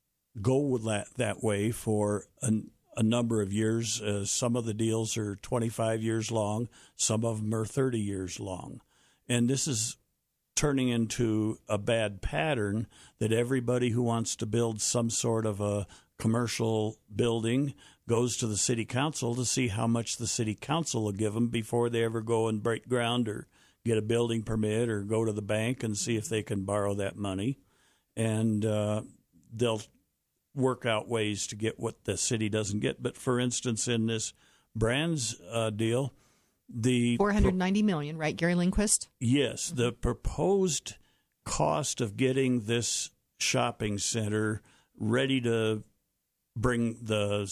[SPEAKER 9] go that, that way for an, a number of years. Uh, some of the deals are twenty-five years long. Some of them are thirty years long. And this is turning into a bad pattern that everybody who wants to build some sort of a commercial building goes to the city council to see how much the city council will give them before they ever go and break ground or get a building permit or go to the bank and see if they can borrow that money. And uh, they'll work out ways to get what the city doesn't get. But for instance, in this Brands uh, deal, the
[SPEAKER 3] four hundred ninety million dollars, right, Gary Lindquist?
[SPEAKER 9] Yes, the proposed cost of getting this shopping center ready to bring the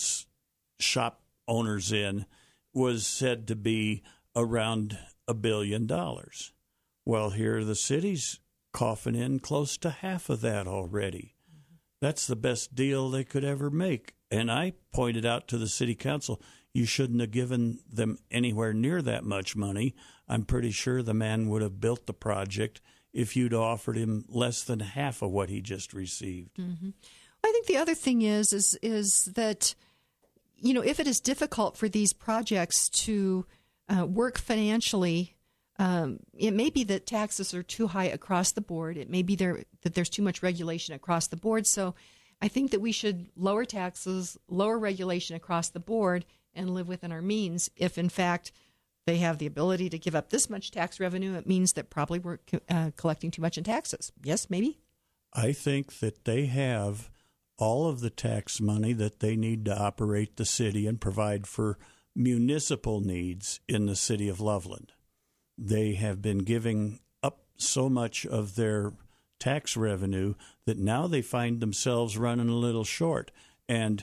[SPEAKER 9] shop owners in was said to be around a billion dollars. Well, here the city's coughing in close to half of that already. Mm-hmm. That's the best deal they could ever make. And I pointed out to the city council, you shouldn't have given them anywhere near that much money. I'm pretty sure the man would have built the project if you'd offered him less than half of what he just received.
[SPEAKER 3] Mm-hmm. I think the other thing is, is, is that, you know, if it is difficult for these projects to uh, work financially, um, it may be that taxes are too high across the board. It may be there that there's too much regulation across the board. So I think that we should lower taxes, lower regulation across the board, and live within our means. If, in fact, they have the ability to give up this much tax revenue, it means that probably we're uh, collecting too much in taxes. Yes, maybe?
[SPEAKER 9] I think that they have all of the tax money that they need to operate the city and provide for municipal needs in the city of Loveland. They have been giving up so much of their tax revenue that now they find themselves running a little short. And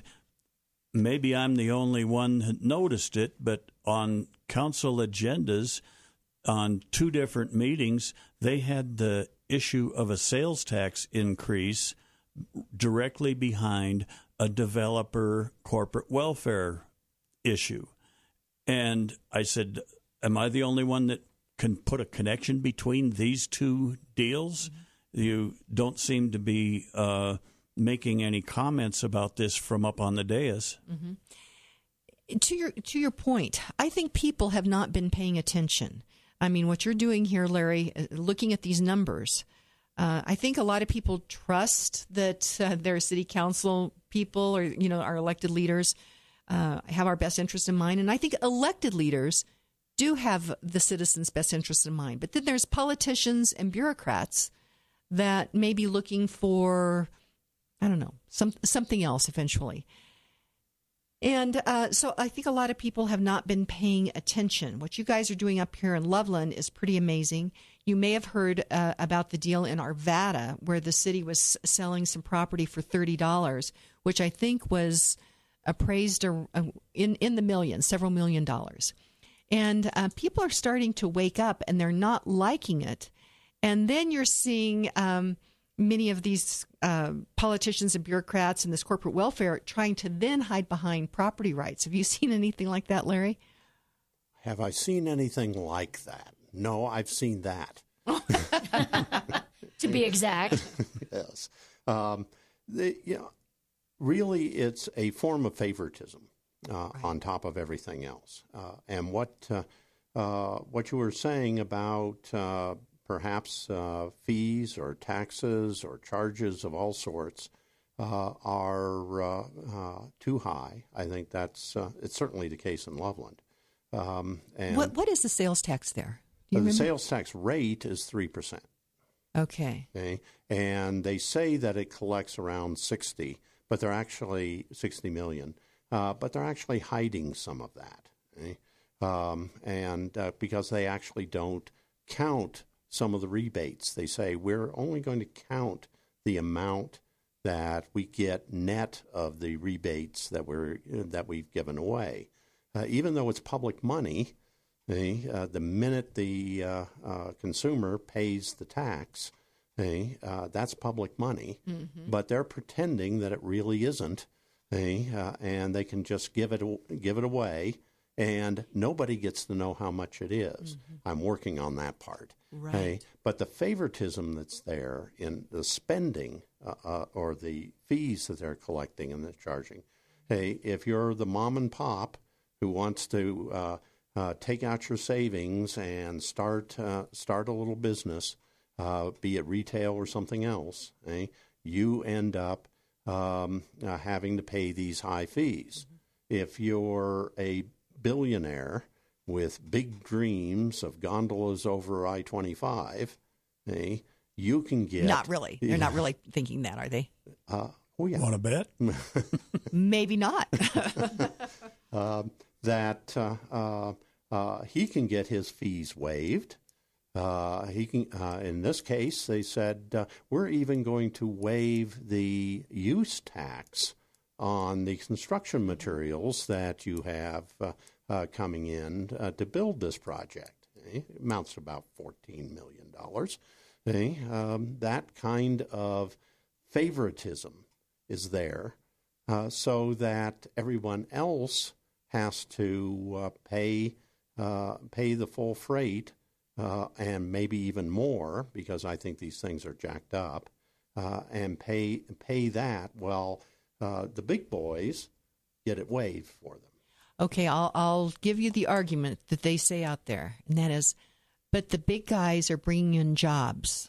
[SPEAKER 9] maybe I'm the only one that noticed it, but on council agendas on two different meetings, they had the issue of a sales tax increase directly behind a developer corporate welfare issue. And I said, am I the only one that can put a connection between these two deals? Mm-hmm. You don't seem to be uh, making any comments about this from up on the dais.
[SPEAKER 3] Mm-hmm. To your to your point, I think people have not been paying attention. I mean, what you're doing here, Larry, looking at these numbers, uh, I think a lot of people trust that uh, their city council people or, you know, our elected leaders uh, have our best interest in mind. And I think elected leaders do have the citizens' best interest in mind. But then there's politicians and bureaucrats that may be looking for, I don't know, some something else eventually. And uh, so I think a lot of people have not been paying attention. What you guys are doing up here in Loveland is pretty amazing. You may have heard uh, about the deal in Arvada where the city was selling some property for thirty dollars, which I think was appraised uh, in, in the millions, several million dollars. And uh, people are starting to wake up and they're not liking it. And then you're seeing um, many of these uh, politicians and bureaucrats and this corporate welfare trying to then hide behind property rights. Have you seen anything like that, Larry?
[SPEAKER 1] Have I seen anything like that? No, I've seen that.
[SPEAKER 4] To be exact.
[SPEAKER 1] Yes. Um, the, you know, really, it's a form of favoritism uh, right. on top of everything else. Uh, and what uh, uh, what you were saying about uh, perhaps uh, fees or taxes or charges of all sorts uh, are uh, uh, too high. I think that's uh, it's certainly the case in Loveland. Um, and
[SPEAKER 3] what what is the sales tax there? Do you
[SPEAKER 1] the
[SPEAKER 3] remember?
[SPEAKER 1] sales tax rate is three percent.
[SPEAKER 3] Okay.
[SPEAKER 1] Okay, and they say that it collects around sixty, but they're actually sixty million. Uh, but they're actually hiding some of that, okay? um, and uh, because they actually don't count some of the rebates. They say we're only going to count the amount that we get net of the rebates that we're that we've given away, uh, even though it's public money. Okay, uh, the minute the uh, uh, consumer pays the tax, okay, uh, that's public money, mm-hmm. but they're pretending that it really isn't, okay, uh, and they can just give it give it away, and nobody gets to know how much it is. Mm-hmm. I'm working on that part.
[SPEAKER 3] Right.
[SPEAKER 1] Okay? But the favoritism that's there in the spending uh, uh, or the fees that they're collecting and they're charging, hey, if you're the mom and pop who wants to uh, Uh, take out your savings and start uh, start a little business, uh, be it retail or something else, eh? You end up um, uh, having to pay these high fees. Mm-hmm. If you're a billionaire with big dreams of gondolas over I twenty-five, eh, you can get...
[SPEAKER 3] Not really. They're not really thinking that, are they?
[SPEAKER 1] Uh, oh, yeah.
[SPEAKER 9] Want to bet?
[SPEAKER 3] Maybe not.
[SPEAKER 1] uh, that uh, uh, uh, he can get his fees waived. Uh, he can. Uh, in this case, they said uh, we're even going to waive the use tax on the construction materials that you have uh, uh, coming in uh, to build this project. Eh? It amounts to about fourteen million dollars. Eh? Um, that kind of favoritism is there uh, so that everyone else has to uh, pay uh, pay the full freight uh, and maybe even more, because I think these things are jacked up, uh, and pay pay that while uh, the big boys get it waived for them.
[SPEAKER 3] Okay, I'll I'll give you the argument that they say out there, and that is, but the big guys are bringing in jobs.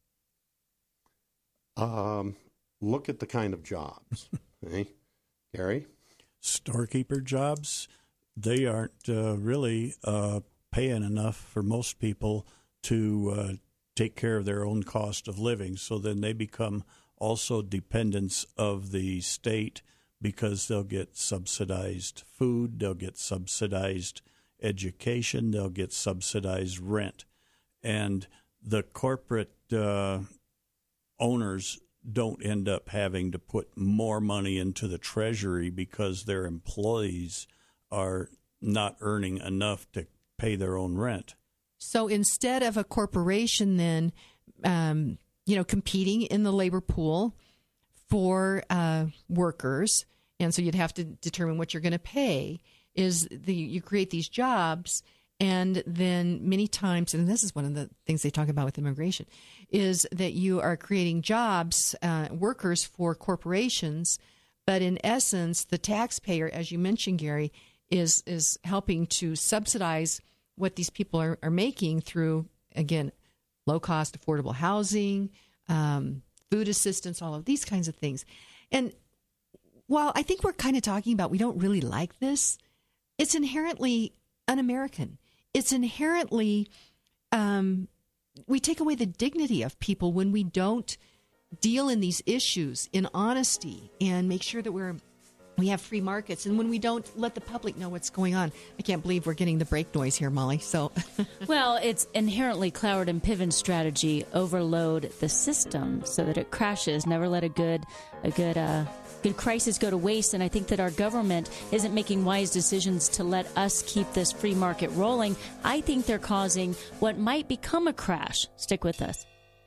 [SPEAKER 1] Um, look at the kind of jobs, eh? Gary?
[SPEAKER 9] Storekeeper jobs, they aren't uh, really uh, paying enough for most people to uh, take care of their own cost of living. So then they become also dependents of the state, because they'll get subsidized food, they'll get subsidized education, they'll get subsidized rent. And the corporate uh, owners don't end up having to put more money into the treasury because their employees are not earning enough to pay their own rent.
[SPEAKER 3] So instead of a corporation then, um, you know, competing in the labor pool for uh, workers, and so you'd have to determine what you're going to pay, is the you create these jobs. And then many times, and this is one of the things they talk about with immigration, is that you are creating jobs, uh, workers for corporations, but in essence, the taxpayer, as you mentioned, Gary, is is helping to subsidize what these people are, are making through, again, low-cost, affordable housing, um, food assistance, all of these kinds of things. And while I think we're kind of talking about we don't really like this, it's inherently un-American. It's inherently, um, we take away the dignity of people when we don't deal in these issues in honesty and make sure that we're we have free markets, and when we don't let the public know what's going on. I can't believe we're getting the brake noise here, Molly. So,
[SPEAKER 4] well, it's inherently Cloward and Piven's strategy: overload the system so that it crashes. Never let a good, a good, uh, good crisis go to waste. And I think that our government isn't making wise decisions to let us keep this free market rolling. I think they're causing what might become a crash. Stick with us.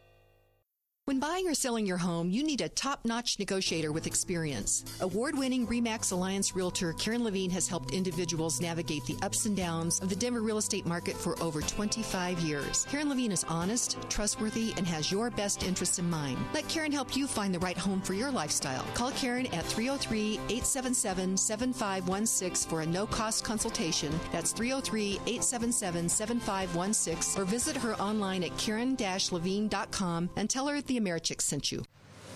[SPEAKER 6] When buying or selling your home, you need a top-notch negotiator with experience. Award-winning RE/MAX Alliance realtor Karen Levine has helped individuals navigate the ups and downs of the Denver real estate market for over twenty-five years. Karen Levine is honest, trustworthy, and has your best interests in mind. Let Karen help you find the right home for your lifestyle. Call Karen at three oh three, eight seven seven, seven five one six for a no-cost consultation. That's three oh three, eight seven seven, seven five one six, or visit her online at karen dash levine dot com and tell her the Americhicks sent you.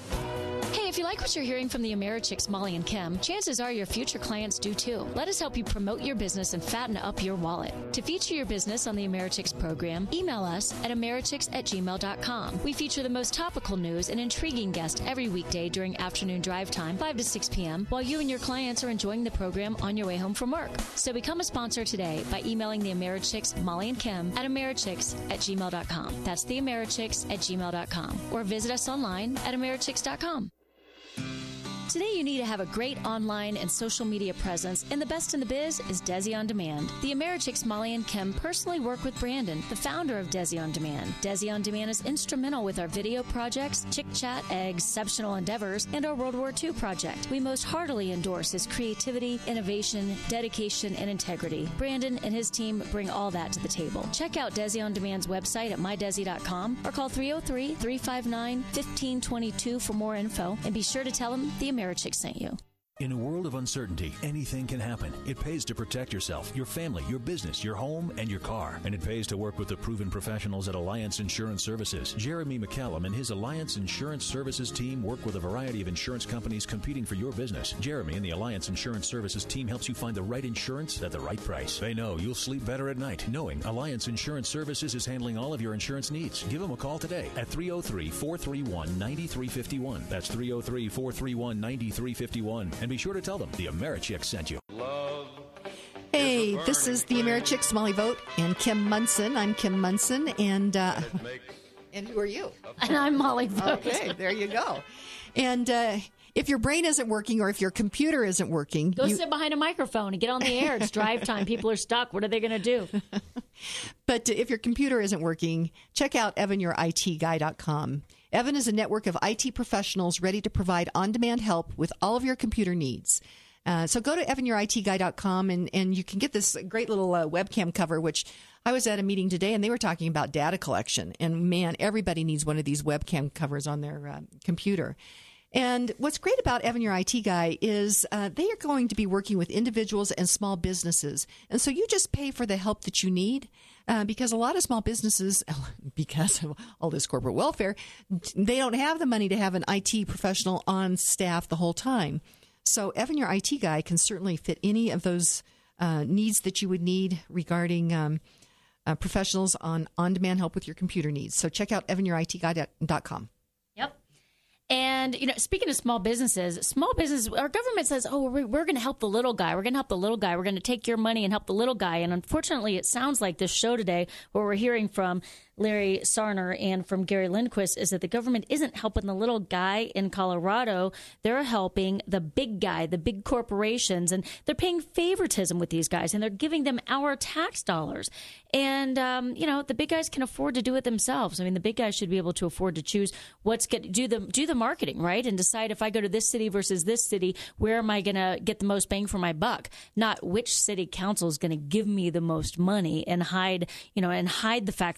[SPEAKER 4] Hey, if you like what you're hearing from the Americhicks, Molly and Kim, chances are your future clients do too. Let us help you promote your business and fatten up your wallet. To feature your business on the Americhicks program, email us at americhicks at gmail dot com. We feature the most topical news and intriguing guests every weekday during afternoon drive time, five to six p.m., while you and your clients are enjoying the program on your way home from work. So become a sponsor today by emailing the Americhicks, Molly and Kim, at americhicks at gmail dot com. That's the Americhicks at gmail dot com. Or visit us online at americhicks dot com. Today you need to have a great online and social media presence, and the best in the biz is Desi On Demand. The Americhicks, Molly and Kim, personally work with Brandon, the founder of Desi On Demand. Desi On Demand is instrumental with our video projects, Chick Chat, Exceptional Endeavors, and our World War Two project. We most heartily endorse his creativity, innovation, dedication, and integrity. Brandon and his team bring all that to the table. Check out Desi On Demand's website at my desi dot com or call three oh three, three five nine, one five two two for more info, and be sure to tell them the Americhicks sent you.
[SPEAKER 2] In a world of uncertainty, anything can happen. It pays to protect yourself, your family, your business, your home, and your car. And it pays to work with the proven professionals at Alliance Insurance Services. Jeremy McCallum and his Alliance Insurance Services team work with a variety of insurance companies competing for your business. Jeremy and the Alliance Insurance Services team helps you find the right insurance at the right price. They know you'll sleep better at night knowing Alliance Insurance Services is handling all of your insurance needs. Give them a call today at three oh three, four three one, nine three five one. That's three oh three, four three one, nine three five one. And be sure to tell them the Americhicks sent you.
[SPEAKER 3] Hey, this is the Americhicks, Molly Vogt and Kim Munson. I'm Kim Munson, and uh, and who are you?
[SPEAKER 4] And I'm Molly Vogt.
[SPEAKER 3] Okay, there you go. And uh, if your brain isn't working, or if your computer isn't working,
[SPEAKER 4] go
[SPEAKER 3] you...
[SPEAKER 4] sit behind a microphone and get on the air. It's drive time. People are stuck. What are they going to do?
[SPEAKER 3] But if your computer isn't working, check out evan your I T guy dot com. Evan is a network of I T professionals ready to provide on-demand help with all of your computer needs. Uh, so go to evan your I T guy dot com, and, and you can get this great little uh, webcam cover, which I was at a meeting today, and they were talking about data collection. And, man, everybody needs one of these webcam covers on their uh, computer. And what's great about Evan Your I T Guy is uh, they are going to be working with individuals and small businesses. And so you just pay for the help that you need. Uh, because a lot of small businesses, because of all this corporate welfare, they don't have the money to have an I T professional on staff the whole time. So Evan, your I T guy, can certainly fit any of those uh, needs that you would need regarding um, uh, professionals on on-demand help with your computer needs. So check out evan your I T guy dot com.
[SPEAKER 4] Yep. And, you know, speaking of small businesses, small business, our government says, oh, we're, we're going to help the little guy. We're going to help the little guy. We're going to take your money and help the little guy. And unfortunately, it sounds like this show today, where we're hearing from Larry Sarner and from Gary Lindquist, is that the government isn't helping the little guy in Colorado. They're helping the big guy, the big corporations, and they're paying favoritism with these guys, and they're giving them our tax dollars. And, um, you know, the big guys can afford to do it themselves. I mean, the big guys should be able to afford to choose what's get, do the do the marketing, right? And decide, if I go to this city versus this city, where am I going to get the most bang for my buck? Not which city council is going to give me the most money and hide, you know, and hide the fact that they're doing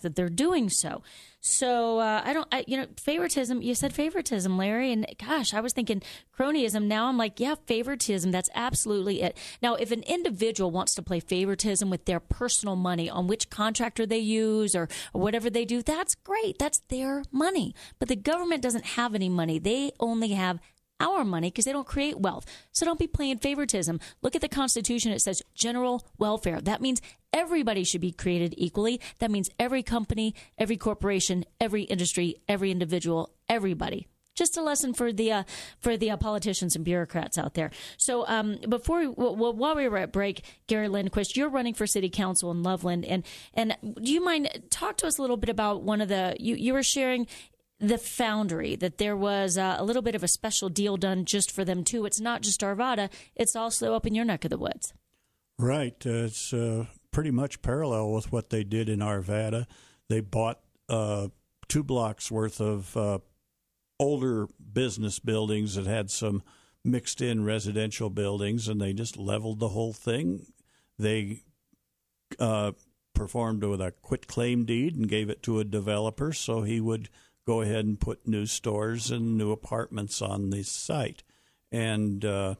[SPEAKER 4] doing so. So uh, I don't, I, you know, favoritism, you said favoritism, Larry, and gosh, I was thinking cronyism. Now I'm like, yeah, favoritism, that's absolutely it. Now, if an individual wants to play favoritism with their personal money on which contractor they use or, or whatever they do, that's great. That's their money. But the government doesn't have any money. They only have our money because they don't create wealth. So don't be playing favoritism. Look at the Constitution. It says general welfare. That means everybody should be created equally. That means every company, every corporation, every industry, every individual, everybody. Just a lesson for the uh, for the uh, politicians and bureaucrats out there. So um, before we, well, while we were at break, Gary Lindquist, you're running for city council in Loveland, and and do you mind talk to us a little bit about one of the you you were sharing the Foundry, that there was uh, a little bit of a special deal done just for them too. It's not just Arvada; it's also up in your neck of the woods.
[SPEAKER 9] Right. Uh, it's uh, pretty much parallel with what they did in Arvada. They bought uh, two blocks worth of uh, older business buildings that had some mixed-in residential buildings, and they just leveled the whole thing. They uh, performed with a quitclaim deed and gave it to a developer so he would go ahead and put new stores and new apartments on the site. And uh,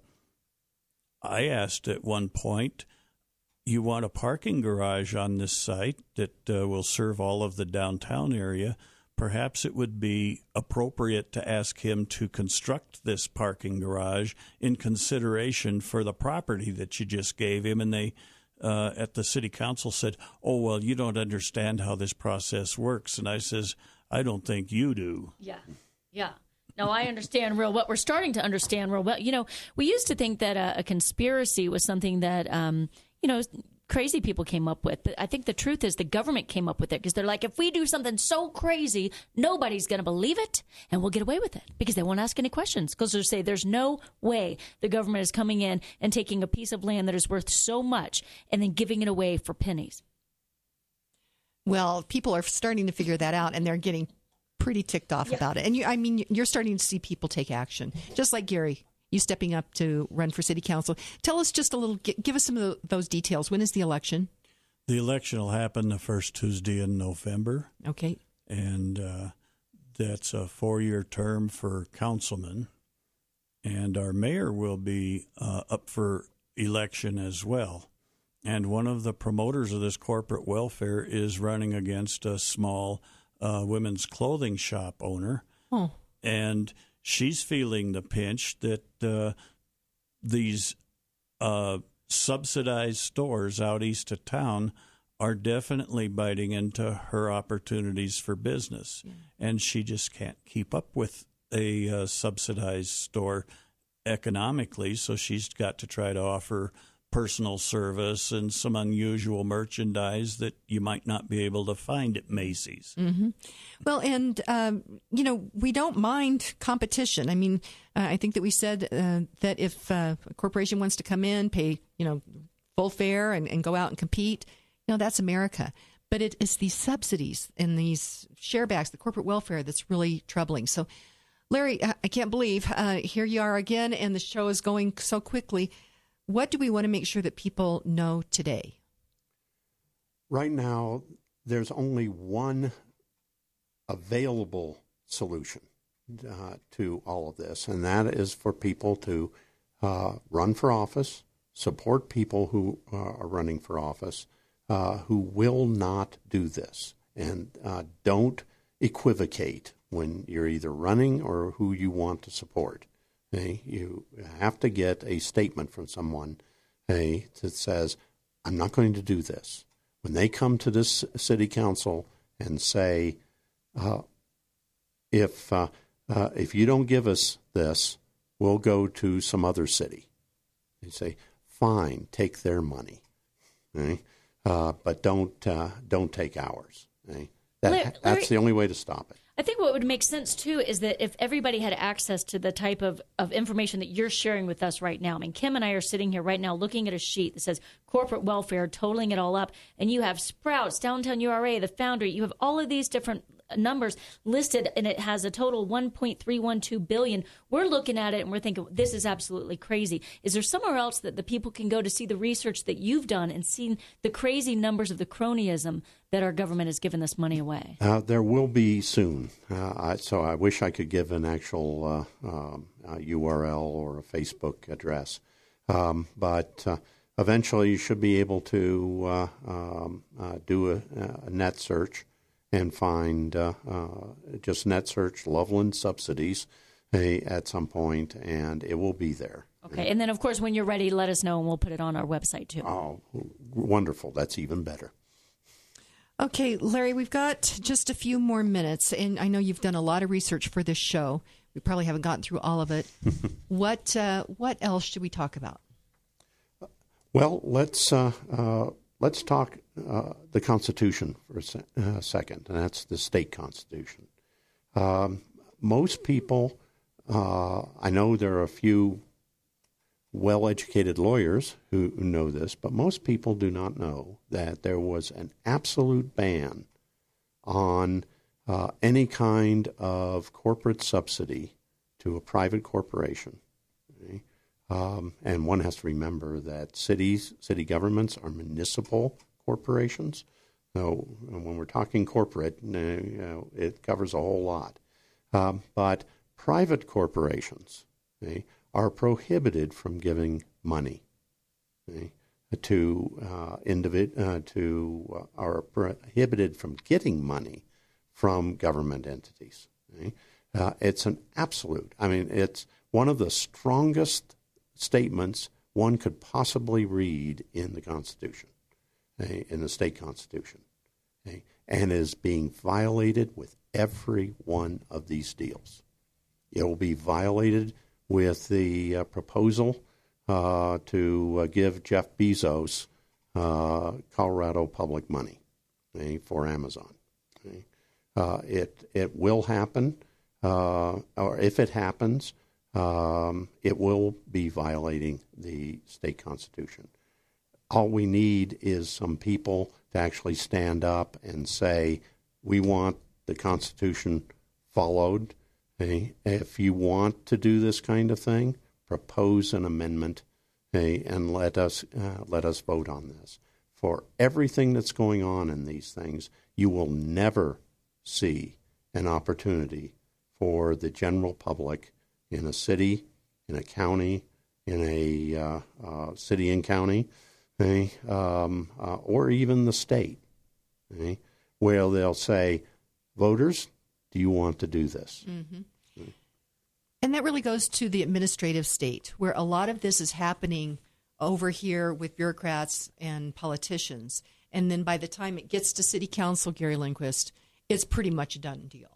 [SPEAKER 9] I asked at one point, you want a parking garage on this site that uh, will serve all of the downtown area. Perhaps it would be appropriate to ask him to construct this parking garage in consideration for the property that you just gave him. And they, uh, at the city council, said, oh, well, you don't understand how this process works. And I says, I don't think you do.
[SPEAKER 4] Yeah, yeah. No, I understand real well. We're starting to understand real well. You know, we used to think that a, a conspiracy was something that, um, you know, crazy people came up with. But I think the truth is the government came up with it because they're like, if we do something so crazy, nobody's going to believe it and we'll get away with it because they won't ask any questions. Because they say there's no way the government is coming in and taking a piece of land that is worth so much and then giving it away for pennies.
[SPEAKER 3] Well, people are starting to figure that out, and they're getting pretty ticked off yeah. about it. And you, I mean, you're starting to see people take action, just like Gary, you stepping up to run for city council. Tell us just a little, give us some of the, those details. When is the election?
[SPEAKER 9] The election will happen the first Tuesday in November.
[SPEAKER 3] Okay.
[SPEAKER 9] And uh, that's a four-year term for councilmen. And our mayor will be uh, up for election as well. And one of the promoters of this corporate welfare is running against a small uh, women's clothing shop owner.
[SPEAKER 3] Oh.
[SPEAKER 9] And she's feeling the pinch that uh, these uh, subsidized stores out east of town are definitely biting into her opportunities for business. Yeah. And she just can't keep up with a uh, subsidized store economically, so she's got to try to offer personal service and some unusual merchandise that you might not be able to find at Macy's.
[SPEAKER 3] Mm-hmm. Well, and, um, you know, we don't mind competition. I mean, uh, I think that we said uh, that if uh, a corporation wants to come in, pay, you know, full fare and, and go out and compete, you know, that's America. But it is these subsidies and these sharebacks, the corporate welfare, that's really troubling. So, Larry, I can't believe uh, here you are again, and the show is going so quickly. What do we want to make sure that people know today?
[SPEAKER 1] Right now, there's only one available solution uh, to all of this, and that is for people to uh, run for office, support people who uh, are running for office, uh, who will not do this, and uh, don't equivocate when you're either running or who you want to support. Okay? You have to get a statement from someone, okay, that says, I'm not going to do this. When they come to this city council and say, uh, if uh, uh, if you don't give us this, we'll go to some other city. They say, fine, take their money, okay? uh, but don't uh, don't take ours. Okay? That,
[SPEAKER 4] Larry,
[SPEAKER 1] that's the only way to stop it.
[SPEAKER 4] I think what would make sense, too, is that if everybody had access to the type of, of information that you're sharing with us right now. I mean, Kim and I are sitting here right now looking at a sheet that says corporate welfare, totaling it all up, and you have Sprouts, Downtown U R A, the Foundry. You have all of these different numbers listed, and it has a total one point three one two billion dollars. We're looking at it and we're thinking, this is absolutely crazy. Is there somewhere else that the people can go to see the research that you've done and seen the crazy numbers of the cronyism that our government has given this money away?
[SPEAKER 1] Uh, there will be soon. Uh, I, so I wish I could give an actual uh, um, uh, U R L or a Facebook address. Um, but uh, eventually you should be able to uh, um, uh, do a, a net search and find uh, uh, just net search Loveland subsidies uh, at some point, and it will be there.
[SPEAKER 4] Okay, and then, of course, when you're ready, let us know, and we'll put it on our website, too.
[SPEAKER 1] Oh, wonderful. That's even better.
[SPEAKER 3] Okay, Larry, we've got just a few more minutes, and I know you've done a lot of research for this show. We probably haven't gotten through all of it. what uh, what else should we talk about?
[SPEAKER 1] Well, let's uh, uh, let's talk uh, the Constitution for a se- uh, second, and that's the state constitution. Um, most people, uh, I know there are a few well-educated lawyers who, who know this, but most people do not know that there was an absolute ban on uh, any kind of corporate subsidy to a private corporation. Okay? Um, and one has to remember that cities, city governments are municipal corporations. So when we're talking corporate, you know, it covers a whole lot. Um, but private corporations, okay, are prohibited from giving money, okay, to uh, individ- uh, to uh, are prohibited from getting money from government entities. Okay? Uh, it's an absolute. I mean, it's one of the strongest statements one could possibly read in the Constitution, okay, in the state Constitution, okay, and is being violated with every one of these deals. It will be violated with the uh, proposal uh, to uh, give Jeff Bezos uh, Colorado public money, okay, for Amazon. Okay. Uh, it it will happen, uh, or if it happens, um, it will be violating the state constitution. All we need is some people to actually stand up and say, we want the Constitution followed. Okay? If you want to do this kind of thing, propose an amendment, okay, and let us uh, let us vote on this. For everything that's going on in these things, you will never see an opportunity for the general public in a city, in a county, in a uh, uh, city and county, okay, um, uh, or even the state, okay, where they'll say, voters, do you want to do this?
[SPEAKER 3] Mm-hmm. And that really goes to the administrative state, where a lot of this is happening over here with bureaucrats and politicians. And then by the time it gets to city council, Gary Lindquist, it's pretty much a done deal.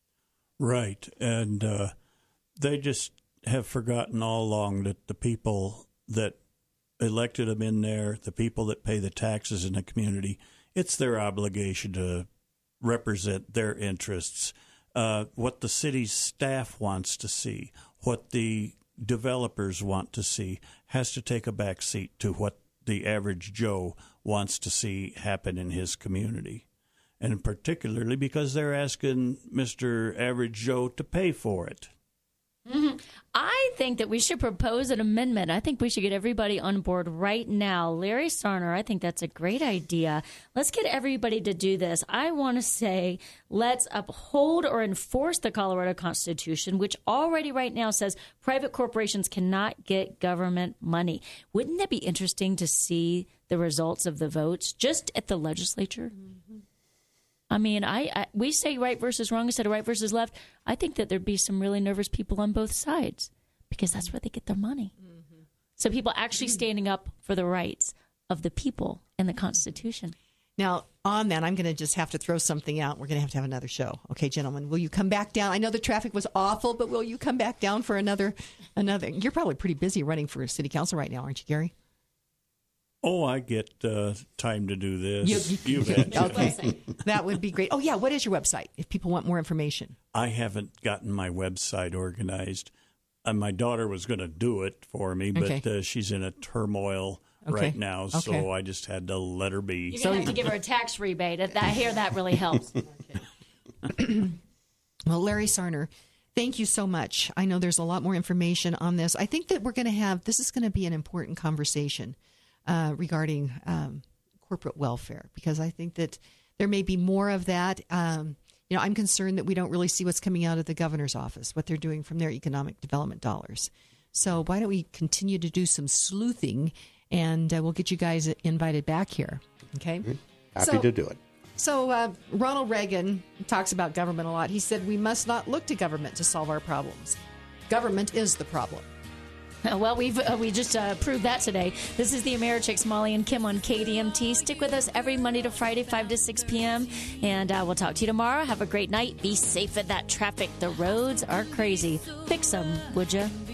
[SPEAKER 9] Right. And uh, they just have forgotten all along that the people that elected them in there, the people that pay the taxes in the community, it's their obligation to represent their interests. Uh, what the city's staff wants to see, what the developers want to see, has to take a back seat to what the average Joe wants to see happen in his community. And particularly because they're asking Mister Average Joe to pay for it.
[SPEAKER 4] Mm-hmm. I think that we should propose an amendment. I think we should get everybody on board right now. Larry Sarner, I think that's a great idea. Let's get everybody to do this. I want to say let's uphold or enforce the Colorado Constitution, which already right now says private corporations cannot get government money. Wouldn't that be interesting to see the results of the votes just at the legislature? Mm-hmm. I mean, I, I we say right versus wrong instead of right versus left. I think that there'd be some really nervous people on both sides because that's where they get their money. Mm-hmm. So people actually standing up for the rights of the people and the Constitution.
[SPEAKER 3] Now, on that, I'm going to just have to throw something out. We're going to have to have another show. Okay, gentlemen, will you come back down? I know the traffic was awful, but will you come back down for another? another? You're probably pretty busy running for city council right now, aren't you, Gary?
[SPEAKER 9] Oh, I get uh, time to do this.
[SPEAKER 3] You, you,
[SPEAKER 9] you bet.
[SPEAKER 3] Okay, that would be great. Oh, yeah, what is your website if people want more information?
[SPEAKER 9] I haven't gotten my website organized. Uh, my daughter was going to do it for me, but okay. uh, she's in a turmoil okay. right now, so
[SPEAKER 3] okay.
[SPEAKER 9] I just had to let her be.
[SPEAKER 4] You're going to have to give her a tax rebate. I hear that really helps. Okay.
[SPEAKER 3] Well, Larry Sarner, thank you so much. I know there's a lot more information on this. I think that we're going to have, this is going to be an important conversation uh, regarding um, corporate welfare, because I think that there may be more of that. Um, you know, I'm concerned that we don't really see what's coming out of the governor's office, what they're doing from their economic development dollars. So why don't we continue to do some sleuthing, and uh, we'll get you guys invited back here. Okay?
[SPEAKER 1] Mm-hmm. Happy
[SPEAKER 3] so,
[SPEAKER 1] to do it.
[SPEAKER 3] So uh, Ronald Reagan talks about government a lot. He said we must not look to government to solve our problems. Government is the problem.
[SPEAKER 4] Well, we've uh, we just uh, proved that today. This is the Americhicks, Molly and Kim on K D M T. Stick with us every Monday to Friday, five to six p.m. And uh, we'll talk to you tomorrow. Have a great night. Be safe in that traffic. The roads are crazy. Fix them, would you?